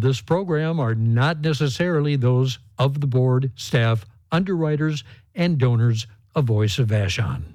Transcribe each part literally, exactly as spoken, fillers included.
this program are not necessarily those of the board, staff, underwriters, and donors of Voice of Vashon.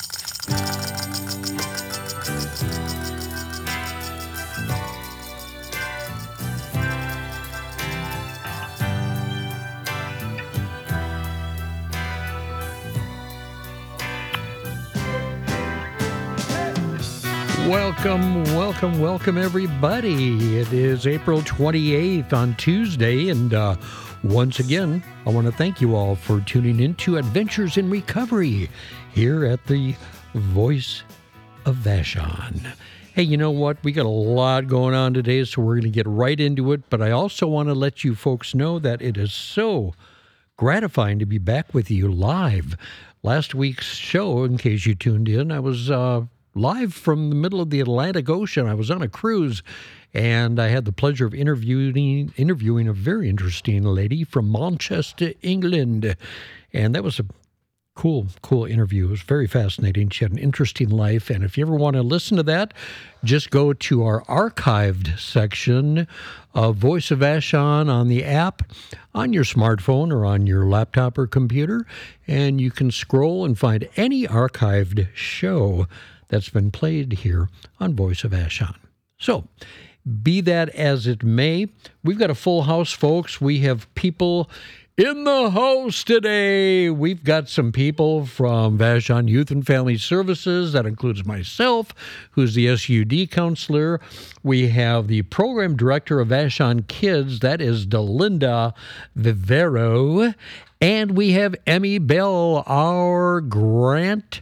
Welcome, welcome, welcome, everybody. It is April twenty-eighth on Tuesday, and uh, once again, I want to thank you all for tuning in to Adventures in Recovery here at the Voice of Vashon. Hey, you know what? We got a lot going on today, so we're going to get right into it, but I also want to let you folks know that it is so gratifying to be back with you live. Last week's show, in case you tuned in, I was... Uh, live from the middle of the Atlantic Ocean. I was on a cruise, and I had the pleasure of interviewing interviewing a very interesting lady from Manchester, England. And that was a cool, cool interview. It was very fascinating. She had an interesting life. And if you ever want to listen to that, just go to our archived section of Voice of Vashon on the app, on your smartphone or on your laptop or computer, and you can scroll and find any archived show that's been played here on Voice of Vashon. So, be that as it may, we've got a full house, folks. We have people in the house today. We've got some people from Vashon Youth and Family Services. That includes myself, who's the S U D counselor. We have the program director of Vashon Kids. That is Delinda Vivero. And we have Emmy Bell, our grant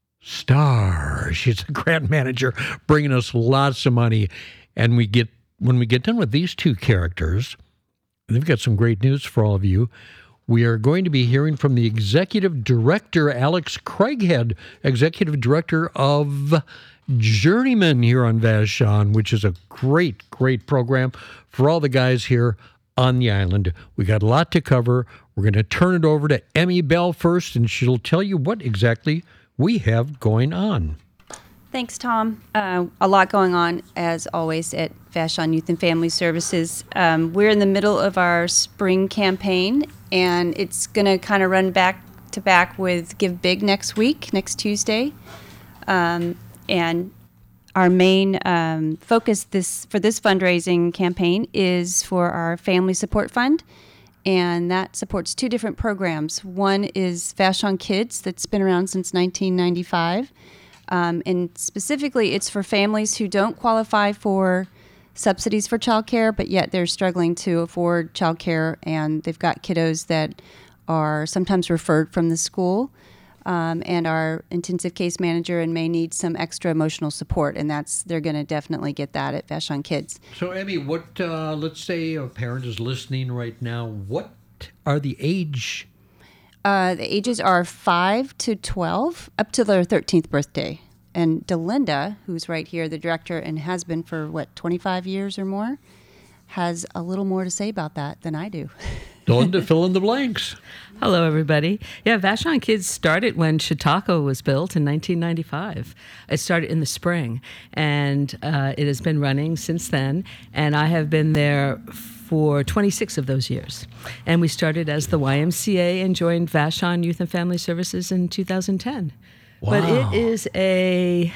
star. She's a grant manager, bringing us lots of money. And we get when we get done with these two characters, they've got some great news for all of you. We are going to be hearing from the executive director, Alex Craighead, executive director of Journeyman here on Vashon, which is a great, great program for all the guys here on the island. We got a lot to cover. We're going to turn it over to Emmy Bell first, and she'll tell you what exactly we have going on. Thanks, Tom. Uh, a lot going on, as always, at Vashon Youth and Family Services. Um, we're in the middle of our spring campaign, and it's going to kind of run back to back with Give Big next week, next Tuesday. Um, and our main um, focus this for this fundraising campaign is for our Family Support Fund. And that supports two different programs. One is Vashon Kids, that's been around since nineteen ninety-five. Um, and specifically, it's for families who don't qualify for subsidies for childcare, but yet they're struggling to afford childcare, and they've got kiddos that are sometimes referred from the school, um, and our intensive case manager and may need some extra emotional support, and that's they're going to definitely get that at Vashon Kids. So, Emmy, what? Uh, let's say a parent is listening right now. What are the age? Uh, the ages are five to twelve, up to their thirteenth birthday. And Delinda, who's right here, the director, and has been for, what, twenty-five years or more, has a little more to say about that than I do. Delinda, fill in the blanks. Hello, everybody. Yeah, Vashon Kids started when Chautauqua was built in nineteen ninety-five. It started in the spring, and uh, it has been running since then, and I have been there for twenty-six of those years. And we started as the Y M C A and joined Vashon Youth and Family Services in two thousand ten. Wow. But it is a,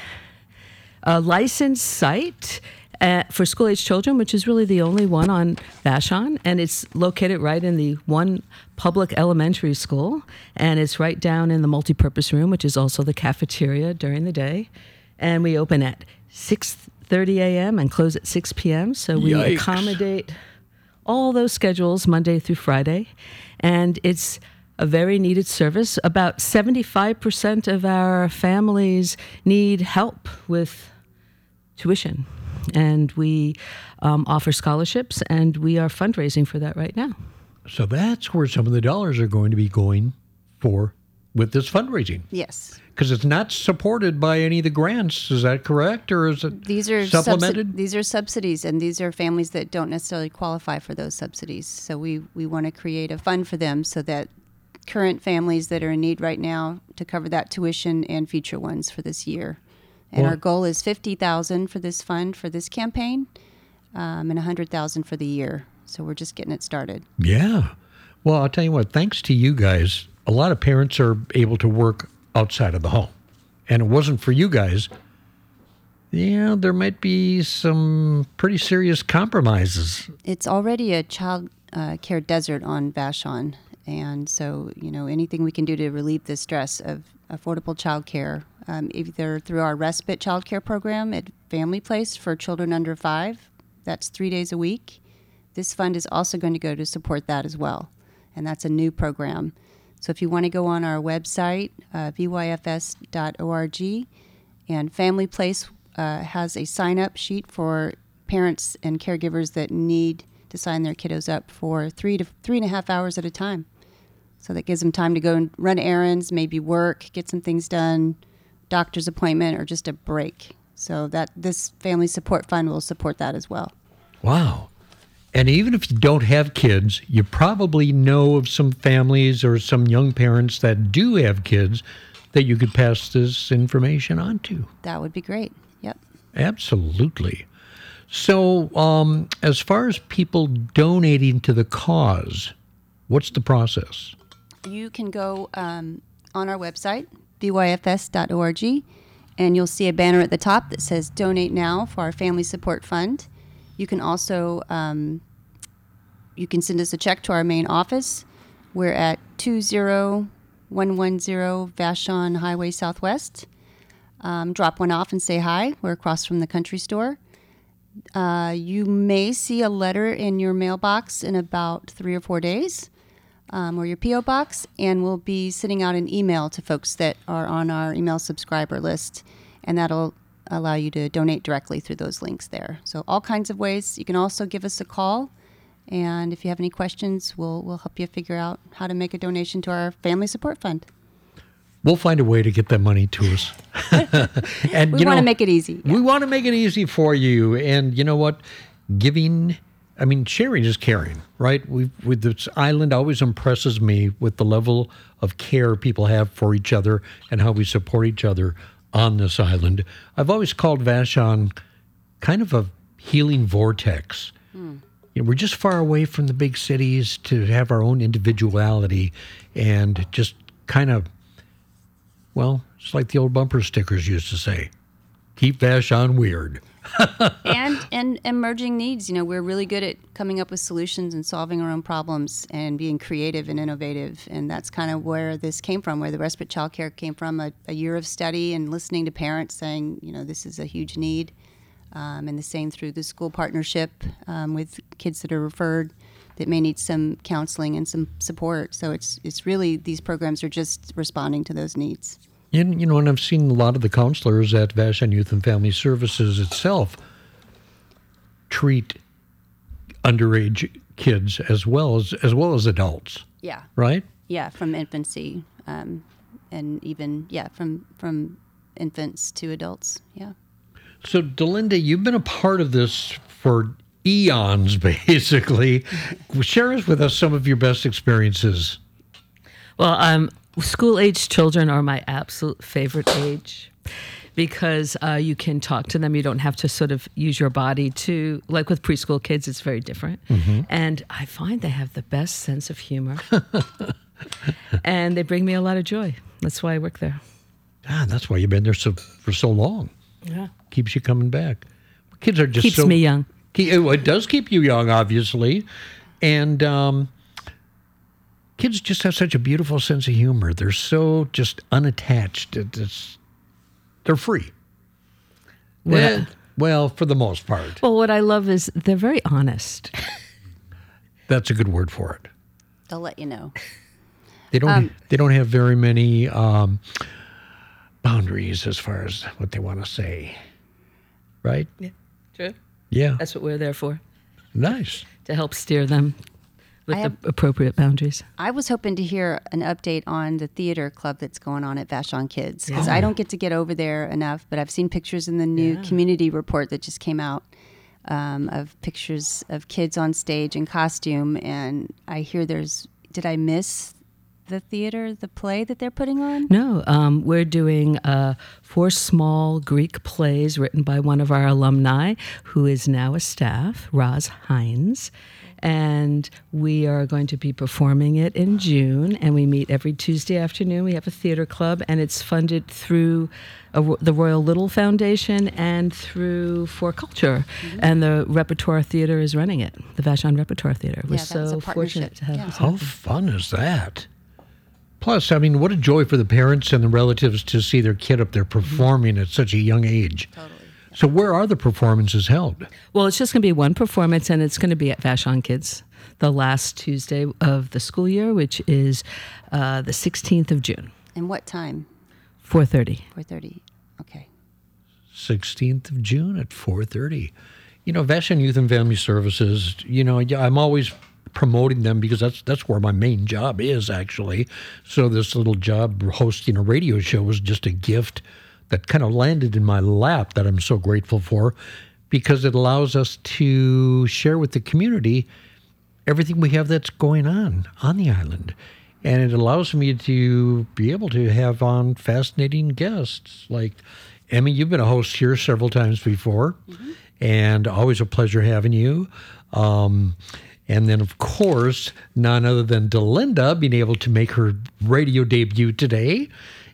a licensed site uh, for school-age children, which is really the only one on Vashon, and it's located right in the one public elementary school, and it's right down in the multipurpose room, which is also the cafeteria during the day. And we open at six thirty a.m. and close at six p.m., so we Yikes. accommodate all those schedules Monday through Friday, and it's a very needed service. About seventy-five percent of our families need help with tuition, and we um, offer scholarships, and we are fundraising for that right now. So that's where some of the dollars are going to be going for with this fundraising. Yes. Because it's not supported by any of the grants. Is that correct? Or is it these are supplemented? Subsi- these are subsidies, and these are families that don't necessarily qualify for those subsidies. So we, we want to create a fund for them so that current families that are in need right now to cover that tuition and future ones for this year. And Well, our goal is fifty thousand dollars for this fund for this campaign, um, and one hundred thousand dollars for the year. So we're just getting it started. Yeah. Well, I'll tell you what, thanks to you guys, a lot of parents are able to work outside of the home. And it wasn't for you guys, yeah, there might be some pretty serious compromises. It's already a child uh, care desert on Vashon. And so, you know, anything we can do to relieve the stress of affordable child care, um, either through our respite child care program at Family Place for children under five, that's three days a week. This fund is also going to go to support that as well. And that's a new program. So if you want to go on our website, uh, v y f s dot org, and Family Place uh, has a sign-up sheet for parents and caregivers that need to sign their kiddos up for three to three and a half hours at a time. So that gives them time to go and run errands, maybe work, get some things done, doctor's appointment, or just a break. So that this Family Support Fund will support that as well. Wow. And even if you don't have kids, you probably know of some families or some young parents that do have kids that you could pass this information on to. That would be great. Yep. Absolutely. So um, as far as people donating to the cause, what's the process? You can go um, on our website, v y f s dot org, and you'll see a banner at the top that says Donate Now for our Family Support Fund. You can also um, you can send us a check to our main office. We're at two zero one one zero Vashon Highway Southwest. Um, drop one off and say hi. We're across from the country store. Uh, you may see a letter in your mailbox in about three or four days, um, or your P O box, and we'll be sending out an email to folks that are on our email subscriber list, and that'll allow you to donate directly through those links there. So all kinds of ways. You can also give us a call, and if you have any questions, we'll we'll help you figure out how to make a donation to our Family Support Fund. We'll find a way to get that money to us. And We you want know, to make it easy. We want to make it easy for you. And you know what? Giving, I mean, sharing is caring, right? We've, with this island always impresses me with the level of care people have for each other and how we support each other on this island. I've always called Vashon kind of a healing vortex. Hmm. You know, we're just far away from the big cities to have our own individuality and just kind of, well, it's like the old bumper stickers used to say, keep Vashon weird. and and emerging needs. You know, we're really good at coming up with solutions and solving our own problems and being creative and innovative. And that's kind of where this came from, where the respite childcare came from, a, a year of study and listening to parents saying, you know, this is a huge need. Um, and the same through the school partnership um, with kids that are referred that may need some counseling and some support. So it's it's really, these programs are just responding to those needs. And, you know, and I've seen a lot of the counselors at Vashon Youth and Family Services itself treat underage kids as well as as well as adults. Yeah. Right? Yeah, from infancy, um, and even yeah, from from infants to adults. Yeah. So, Delinda, you've been a part of this for eons, basically. Share us with us some of your best experiences. Well, um, school-age children are my absolute favorite age because uh, you can talk to them. You don't have to sort of use your body to, like with preschool kids, it's very different. Mm-hmm. And I find they have the best sense of humor. And they bring me a lot of joy. That's why I work there. Ah, that's why you've been there so, for so long. Yeah. Keeps you coming back. Kids are just Keeps so... me young. It does keep you young, obviously. And um, kids just have such a beautiful sense of humor. They're so just unattached. It's, they're free. Well, well, for the most part. Well, what I love is they're very honest. That's a good word for it. They'll let you know. They don't. Um, they don't have very many um, boundaries as far as what they want to say. Right? Yeah. True. Yeah. That's what we're there for. Nice. To help steer them with I have- the appropriate boundaries. I was hoping to hear an update on the theater club that's going on at Vashon Kids, because Yeah. I don't get to get over there enough, but I've seen pictures in the new Yeah. community report that just came out um, of pictures of kids on stage in costume, and I hear there's, did I miss the theater, the play that they're putting on? No, um, we're doing uh, four small Greek plays written by one of our alumni, who is now a staff, Roz Hines. and we are going to be performing it in June, and we meet every Tuesday afternoon. We have a theater club, and it's funded through a, the Royal Little Foundation and through For Culture, mm-hmm. and the Repertoire Theater is running it, the Vashon Repertoire Theater. We're yeah, so fortunate to have yeah. this How happen. fun is that? Plus, I mean, what a joy for the parents and the relatives to see their kid up there performing at such a young age. Totally. Yeah. So where are the performances held? Well, it's just going to be one performance, and it's going to be at Vashon Kids the last Tuesday of the school year, which is uh, the sixteenth of June, And what time? four thirty. four thirty. Okay. sixteenth of June at four thirty. You know, Vashon Youth and Family Services, you know, yeah, I'm always promoting them because that's that's where my main job is, actually. So this little job hosting a radio show was just a gift that kind of landed in my lap that I'm so grateful for, because it allows us to share with the community everything we have that's going on on the island. And it allows me to be able to have on fascinating guests. Like, Emmy, you've been a host here several times before, mm-hmm. and always a pleasure having you. Um, and then, of course, none other than Delinda being able to make her radio debut today.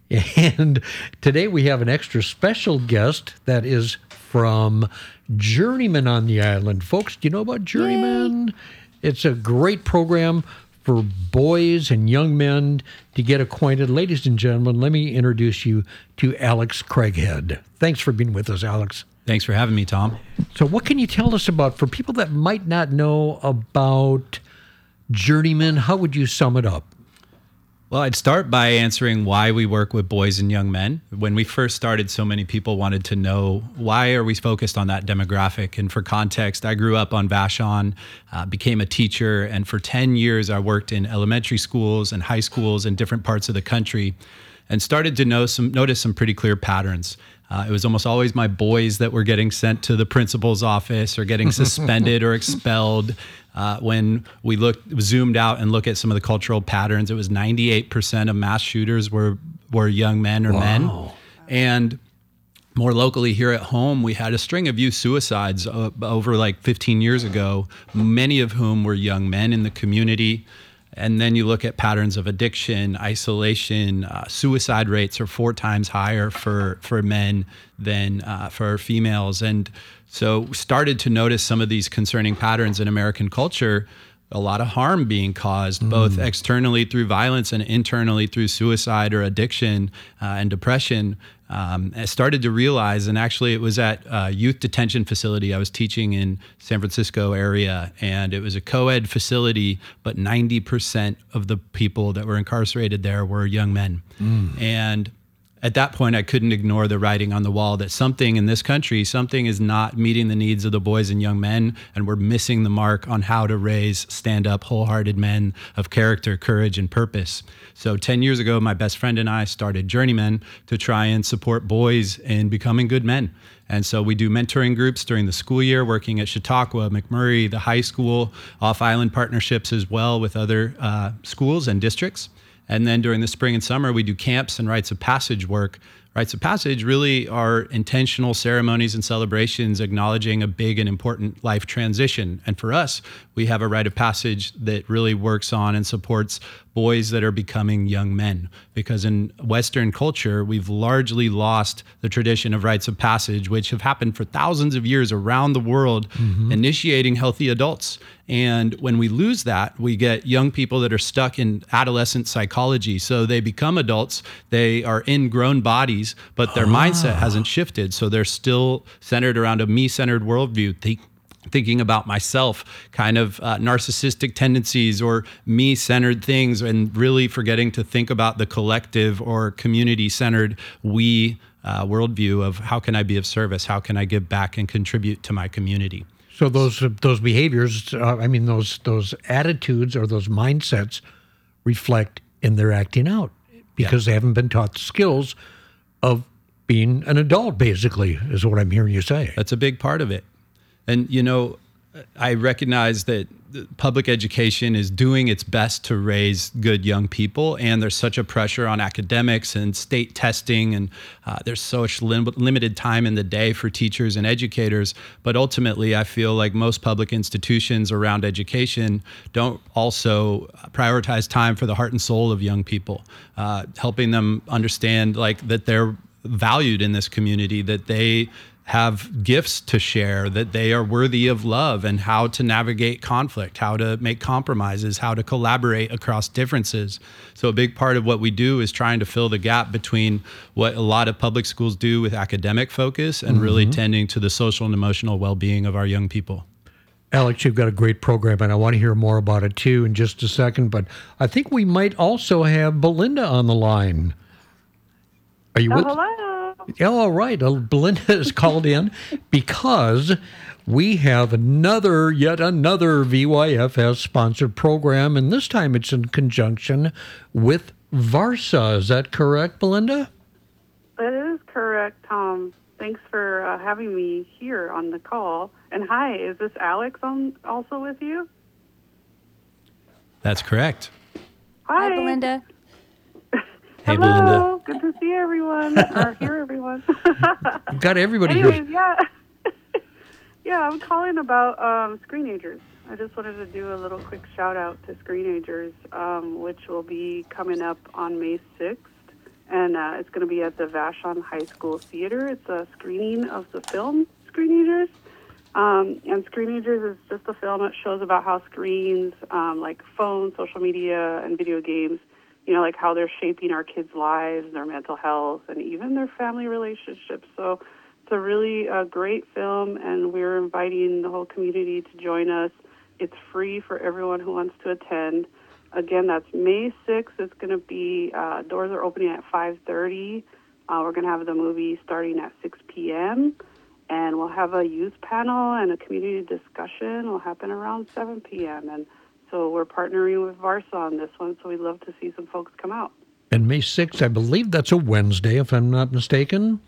And today we have an extra special guest that is from Journeyman on the Island. Folks, do you know about Journeyman? Yay. It's a great program for boys and young men to get acquainted. Ladies and gentlemen, let me introduce you to Alex Craighead. Thanks for being with us, Alex. Thanks for having me, Tom. So what can you tell us about, for people that might not know about Journeyman, how would you sum it up? Well, I'd start by answering why we work with boys and young men. When we first started, so many people wanted to know, why are we focused on that demographic? And for context, I grew up on Vashon, uh, became a teacher, and for ten years I worked in elementary schools and high schools in different parts of the country, and started to know some, notice some pretty clear patterns. Uh, it was almost always my boys that were getting sent to the principal's office or getting suspended or expelled. Uh, when we looked, zoomed out and look at some of the cultural patterns, it was ninety-eight percent of mass shooters were were young men or wow. men. And more locally here at home, we had a string of youth suicides uh, over like fifteen years ago, many of whom were young men in the community. And then you look at patterns of addiction, isolation, uh, suicide rates are four times higher for, for men than uh, for females. And so started to notice some of these concerning patterns in American culture, a lot of harm being caused, mm. both externally through violence and internally through suicide or addiction uh, and depression. Um, I started to realize, and actually it was at a youth detention facility. I was teaching in San Francisco area, and it was a co-ed facility, but ninety percent of the people that were incarcerated there were young men. Mm. And at that point, I couldn't ignore the writing on the wall that something in this country, something is not meeting the needs of the boys and young men, and we're missing the mark on how to raise stand-up, wholehearted men of character, courage, and purpose. So ten years ago, my best friend and I started Journeyman to try and support boys in becoming good men. And so we do mentoring groups during the school year, working at Chautauqua, McMurray, the high school, off-island partnerships as well with other uh, schools and districts. And then during the spring and summer, we do camps and rites of passage work. Rites of passage really are intentional ceremonies and celebrations acknowledging a big and important life transition. And for us, we have a rite of passage that really works on and supports boys that are becoming young men. Because in Western culture, we've largely lost the tradition of rites of passage, which have happened for thousands of years around the world, mm-hmm. initiating healthy adults. And when we lose that, we get young people that are stuck in adolescent psychology. So they become adults, they are in grown bodies, but their ah. mindset hasn't shifted. So they're still centered around a me-centered worldview, think, thinking about myself, kind of uh, narcissistic tendencies or me-centered things, and really forgetting to think about the collective or community-centered we uh, worldview of how can I be of service, how can I give back and contribute to my community. So those those behaviors, uh, I mean, those those attitudes or those mindsets reflect in their acting out because yeah. they haven't been taught the skills of being an adult, basically, is what I'm hearing you say. That's a big part of it. And, you know, I recognize that public education is doing its best to raise good young people, and there's such a pressure on academics and state testing, and uh, there's such lim- limited time in the day for teachers and educators. But ultimately, I feel like most public institutions around education don't also prioritize time for the heart and soul of young people, uh, helping them understand like that they're valued in this community, that they have gifts to share, that they are worthy of love, and how to navigate conflict, how to make compromises, how to collaborate across differences. So a big part of what we do is trying to fill the gap between what a lot of public schools do with academic focus and mm-hmm. really tending to the social and emotional well-being of our young people. Alex, you've got a great program, and I want to hear more about it too in just a second, but I think we might also have Belinda on the line. Are you oh, with? Hello. Yeah, all right. Uh, Belinda is called in because we have another, yet another V Y F S-sponsored program, and this time it's in conjunction with Varsa. Is that correct, Belinda? That is correct, Tom. Thanks for uh, having me here on the call. And hi, is this Alex on, also with you? That's correct. Hi, Hi, Belinda. Hey, Hello. Belinda. Good to see everyone, or hear everyone. You've got everybody Anyways, here. yeah. yeah, I'm calling about um, Screenagers. I just wanted to do a little quick shout out to Screenagers, um, which will be coming up on May sixth. And uh, it's going to be at the Vashon High School Theater. It's a screening of the film Screenagers. Um, and Screenagers is just a film that shows about how screens, um, like phones, social media, and video games, you know, like how they're shaping our kids' lives, their mental health, and even their family relationships. So it's a really uh, great film, and we're inviting the whole community to join us. It's free for everyone who wants to attend. Again, that's May sixth. It's going to be, uh, doors are opening at five thirty. Uh, we're going to have the movie starting at six p.m., and we'll have a youth panel and a community discussion. Will happen around seven p.m., and so we're partnering with Varsa on this one, so we'd love to see some folks come out. And May sixth, I believe that's a Wednesday, if I'm not mistaken.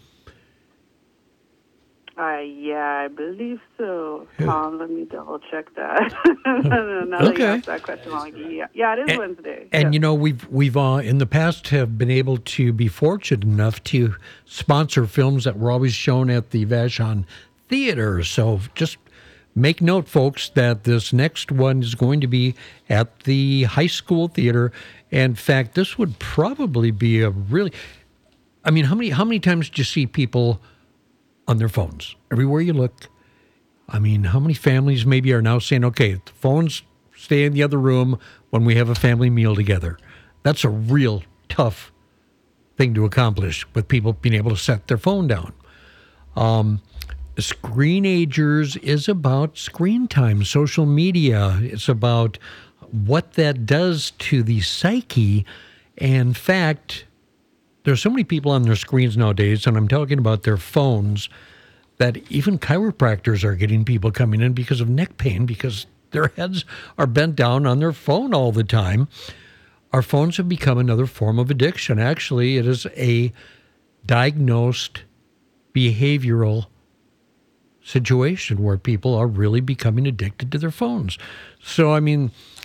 Uh, yeah, I believe so. Tom, let me double check that. now that you Okay. asked that question, I'm like, yeah, yeah, it is And, Wednesday. and Yes. you know, we've we've uh, in the past have been able to be fortunate enough to sponsor films that were always shown at the Vashon Theater. So just make note, folks, that this next one is going to be at the high school theater. In fact, this would probably be a really, I mean, how many how many times do you see people on their phones everywhere you look? I mean, how many families maybe are now saying, okay, the phones stay in the other room when we have a family meal together? That's a real tough thing to accomplish with people being able to set their phone down. Um, Screenagers is about screen time, social media. It's about what that does to the psyche. And in fact, there's so many people on their screens nowadays, and I'm talking about their phones, that even chiropractors are getting people coming in because of neck pain, because their heads are bent down on their phone all the time. Our phones have become another form of addiction. Actually, it is a diagnosed behavioral situation where people are really becoming addicted to their phones. So, I mean,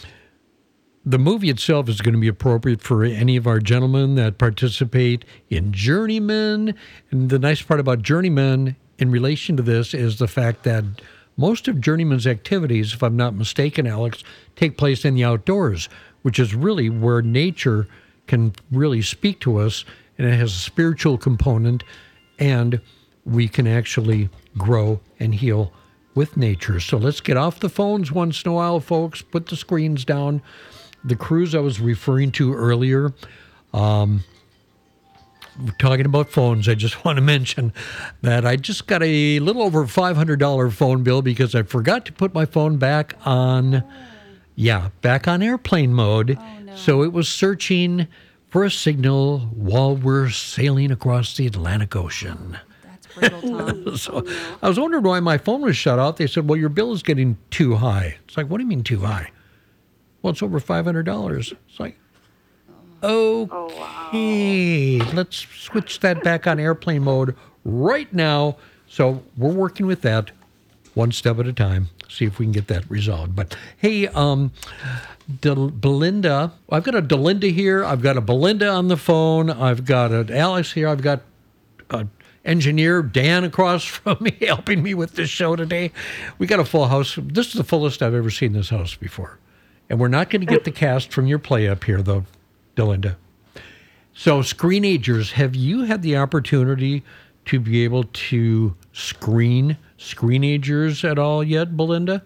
the movie itself is going to be appropriate for any of our gentlemen that participate in Journeyman. And the nice part about Journeyman in relation to this is the fact that most of Journeyman's activities, if I'm not mistaken, Alex, take place in the outdoors, which is really where nature can really speak to us, and it has a spiritual component, and we can actually grow and heal with nature. So let's get off the phones once in a while, folks. Put the screens down. The cruise I was referring to earlier, um, we're talking about phones. I just want to mention that I just got a little over five hundred dollars phone bill because I forgot to put my phone back on, yeah, back on airplane mode. Oh, no. So it was searching for a signal while we're sailing across the Atlantic Ocean. That's brutal, Tom. So I was wondering why my phone was shut off. They said, well, your bill is getting too high. It's like, what do you mean too high? Well, it's over five hundred dollars. It's like, okay, let's switch that back on airplane mode right now. So we're working with that. one step at a time. See if we can get that resolved. But hey, um, Del- Belinda, I've got a Delinda here. I've got a Belinda on the phone. I've got an Alex here. I've got a engineer Dan across from me helping me with this show today. We got a full house. This is the fullest I've ever seen this house before. And we're not going to get the cast from your play up here, though, Delinda. So, Screenagers, have you had the opportunity to be able to screen Screenagers at all yet, Belinda?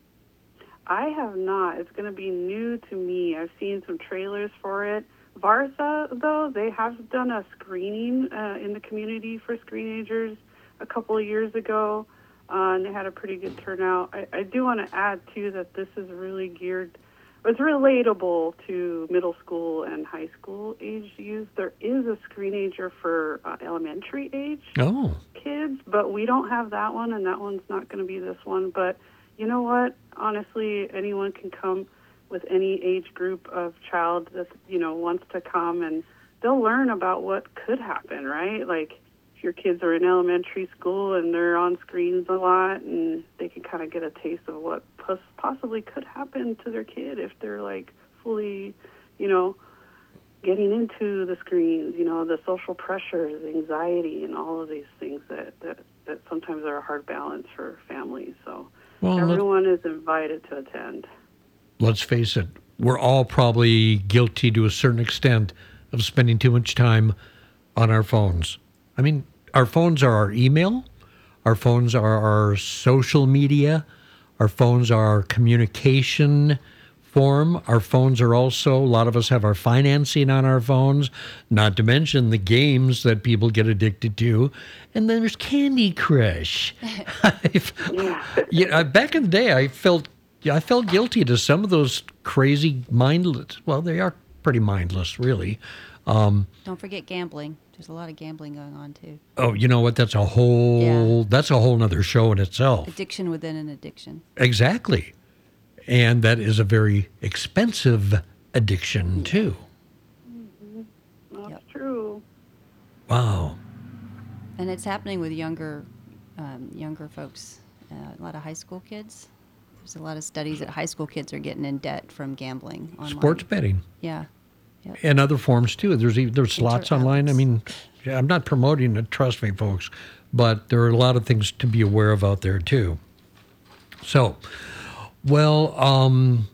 I have not. It's going to be new to me. I've seen some trailers for it. Varsa, though, they have done a screening uh, in the community for Screenagers a couple of years ago, uh, and they had a pretty good turnout. I, I do want to add, too, that this is really geared, it's relatable to middle school and high school age youth. There is a Screenager for uh, elementary age Oh. kids, but we don't have that one, and that one's not going to be this one. But you know what? Honestly, anyone can come with any age group of child that, you know, wants to come, and they'll learn about what could happen, right? Like, if your kids are in elementary school and they're on screens a lot, and they can kind of get a taste of what pos- possibly could happen to their kid if they're, like, fully, you know, getting into the screens, you know, the social pressures, anxiety, and all of these things that, that, that sometimes are a hard balance for families. So Well, everyone is invited to attend. Let's face it, we're all probably guilty to a certain extent of spending too much time on our phones. I mean, our phones are our email, our phones are our social media, our phones are our communication form, our phones are also, a lot of us have our financing on our phones, not to mention the games that people get addicted to. And then there's Candy Crush. Yeah. You know, back in the day, I felt Yeah, I felt guilty to some of those crazy mindless. Well, they are pretty mindless, really. Um, Don't forget gambling. There's a lot of gambling going on too. oh, you know what? That's a whole. Yeah. That's a whole nother show in itself. Addiction within an addiction. Exactly, and that is a very expensive addiction too. That's Yep. true. Wow. And it's happening with younger, um, younger folks. Uh, a lot of high school kids. There's a lot of studies that high school kids are getting in debt from gambling online. Sports betting Yeah. Yep. and other forms too. There's even, there's slots Inter-apps. online. I mean, I'm not promoting it. Trust me, folks. But there are a lot of things to be aware of out there too. So, well, um,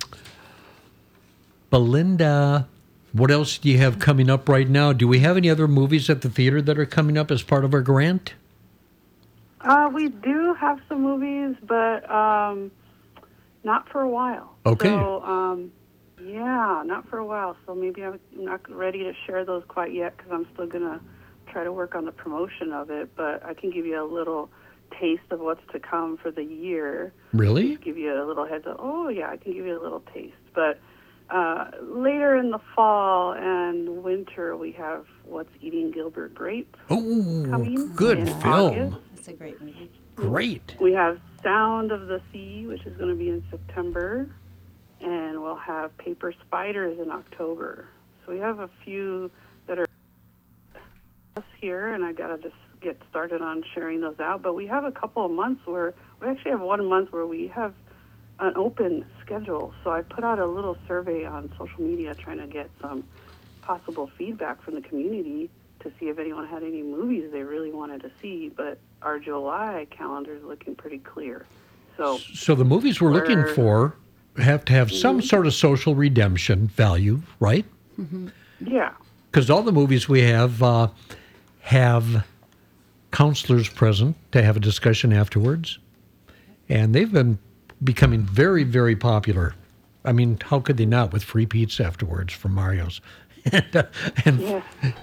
Belinda, what else do you have coming up right now? Do we have any other movies at the theater that are coming up as part of our grant? Uh, we do have some movies, but um, not for a while. Okay. So, um, yeah, not for a while. So maybe I'm not ready to share those quite yet because I'm still going to try to work on the promotion of it. But I can give you a little taste of what's to come for the year. Really? Give you a little heads up. Oh, yeah, I can give you a little taste. But uh, later in the fall and winter, we have What's Eating Gilbert Grape Oh, coming. good in film. August. That's a great movie. Great. We have Sound of the Sea, which is going to be in September, and we'll have Paper Spiders in October. So we have a few that are here, and I got to just get started on sharing those out. But we have a couple of months where we actually have one month where we have an open schedule. So I put out a little survey on social media trying to get some possible feedback from the community to see if anyone had any movies they really wanted to see. But our July calendar is looking pretty clear. So So the movies we're looking We're- for have to have some sort of social redemption value, right? yeah, Because all the movies we have uh, have counselors present to have a discussion afterwards. And they've been becoming very, very popular. I mean, how could they not with free pizza afterwards from Mario's? and uh, and yeah.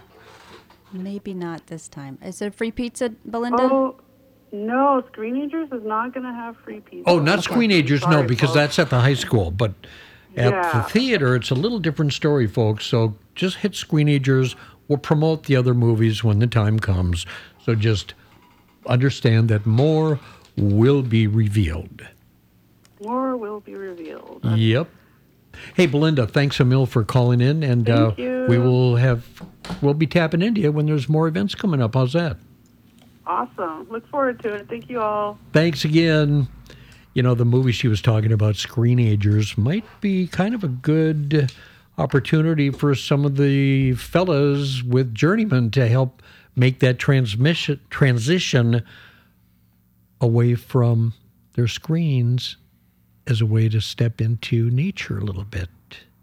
Maybe not this time. Is it free pizza, Belinda? Oh, no, Screenagers is not going to have free pizza. oh, not Screenagers, no, Sorry, because folks. that's at the high school. But at Yeah. the theater, it's a little different story, folks. So just hit Screenagers. We'll promote the other movies when the time comes. So just understand that more will be revealed. More will be revealed. Yep. Hey, Belinda, thanks a mil for calling in, and Thank uh, you. we will have we'll be tapping into you when there's more events coming up. How's that? Awesome. Look forward to it. Thank you all. Thanks again. You know, the movie she was talking about, Screenagers, might be kind of a good opportunity for some of the fellas with Journeyman to help make that transmission transition away from their screens as a way to step into nature a little bit.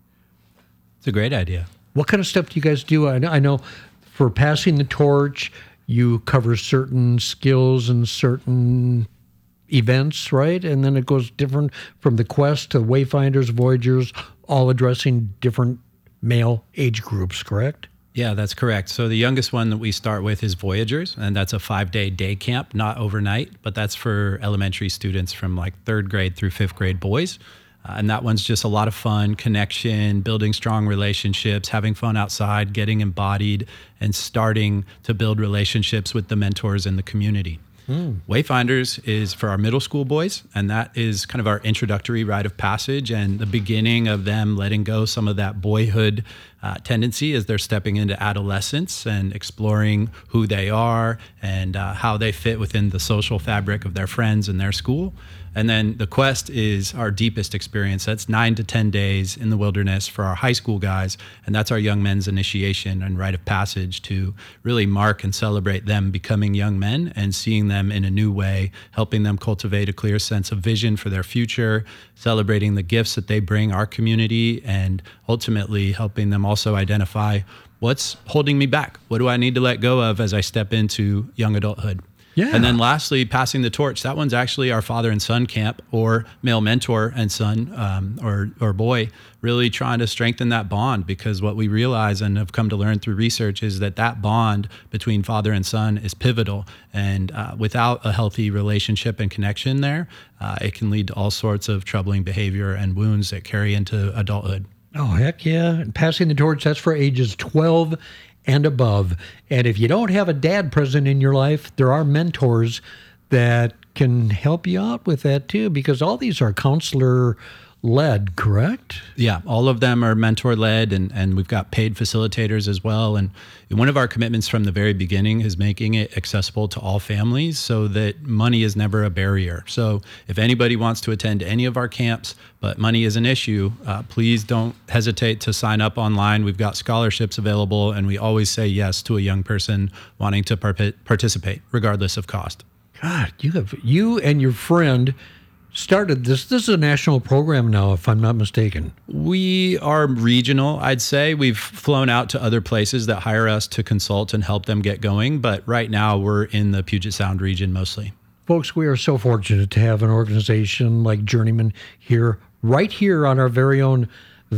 It's a great idea. What kind of stuff do you guys do? I know, I know for passing the torch, you cover certain skills and certain events, right? And then it goes different from the quest to Wayfinders, Voyagers, all addressing different male age groups, correct? Yeah, that's correct. So the youngest one that we start with is Voyagers, and that's a five-day day camp, not overnight, but that's for elementary students from like third grade through fifth grade boys. Uh, and that one's just a lot of fun, connection, building strong relationships, having fun outside, getting embodied, and starting to build relationships with the mentors in the community. Mm. Wayfinders is for our middle school boys, and that is kind of our introductory rite of passage and the beginning of them letting go some of that boyhood uh, tendency as they're stepping into adolescence and exploring who they are and uh, how they fit within the social fabric of their friends and their school. And then the quest is our deepest experience. That's nine to ten days in the wilderness for our high school guys. And that's our young men's initiation and rite of passage to really mark and celebrate them becoming young men and seeing them in a new way, helping them cultivate a clear sense of vision for their future, celebrating the gifts that they bring our community, and ultimately helping them also identify what's holding me back. What do I need to let go of as I step into young adulthood? Yeah. And then lastly, passing the torch. That one's actually our father and son camp, or male mentor and son um, or, or boy, really trying to strengthen that bond, because what we realize and have come to learn through research is that that bond between father and son is pivotal. And uh, without a healthy relationship and connection there, uh, it can lead to all sorts of troubling behavior and wounds that carry into adulthood. Oh, heck yeah. And passing the torch, that's for ages twelve and above. And if you don't have a dad present in your life, there are mentors that can help you out with that too, because all these are counselor led, correct? Yeah, all of them are mentor led, and, and we've got paid facilitators as well. And one of our commitments from the very beginning is making it accessible to all families so that money is never a barrier. So if anybody wants to attend any of our camps, but money is an issue, uh, please don't hesitate to sign up online. We've got scholarships available, and we always say yes to a young person wanting to par- participate, regardless of cost. God, you have you and your friend started this. This is a national program now, if I'm not mistaken. We are regional, I'd say. We've flown out to other places that hire us to consult and help them get going. But right now, we're in the Puget Sound region mostly. Folks, we are so fortunate to have an organization like Journeyman here, right here on our very own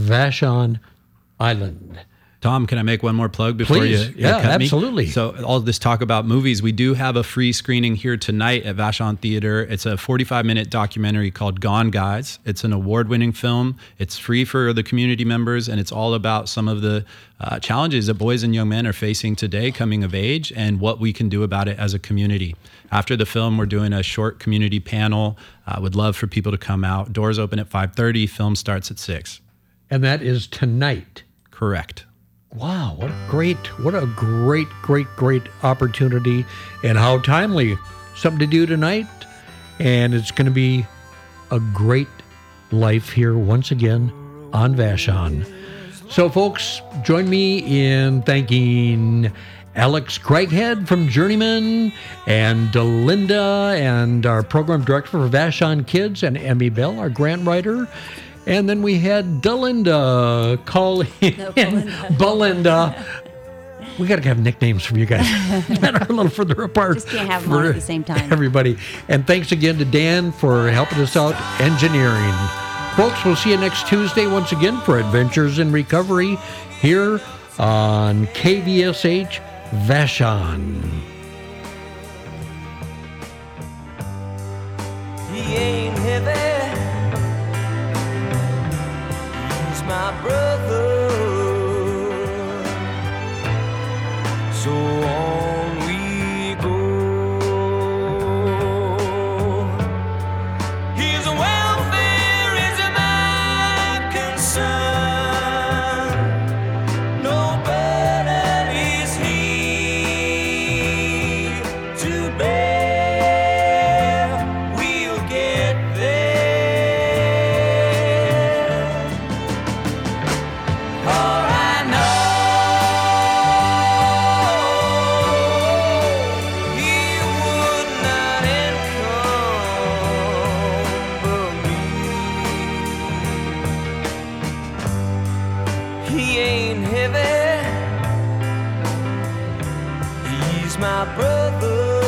Vashon Island. Tom, can I make one more plug before Please. you, you yeah, cut me? absolutely. So all this talk about movies, we do have a free screening here tonight at Vashon Theater. It's a forty-five minute documentary called Gone Guys. It's an award-winning film. It's free for the community members, and it's all about some of the uh, challenges that boys and young men are facing today coming of age and what we can do about it as a community. After the film, we're doing a short community panel. I uh, would love for people to come out. Doors open at five thirty. Film starts at six. And that is tonight. Correct. Wow, what a great, what a great, great, great opportunity, and how timely. Something to do tonight, and it's going to be a great life here once again on Vashon. So, folks, join me in thanking Alex Craighead from Journeyman, and Delinda, and our program director for Vashon Kids, and Emmy Bell, our grant writer. And then we had Delinda call in. No, Belinda. Belinda. We got to have nicknames for you guys that are a little further apart. Just can't have them all for at the same time. Everybody. And thanks again to Dan for helping us out engineering. Folks, we'll see you next Tuesday once again for Adventures in Recovery here on K V S H Vashon. He ain't heavy. He's my brother. So on we go. His welfare is my concern. No burden is he to bear. he ain't heavy. He's my brother.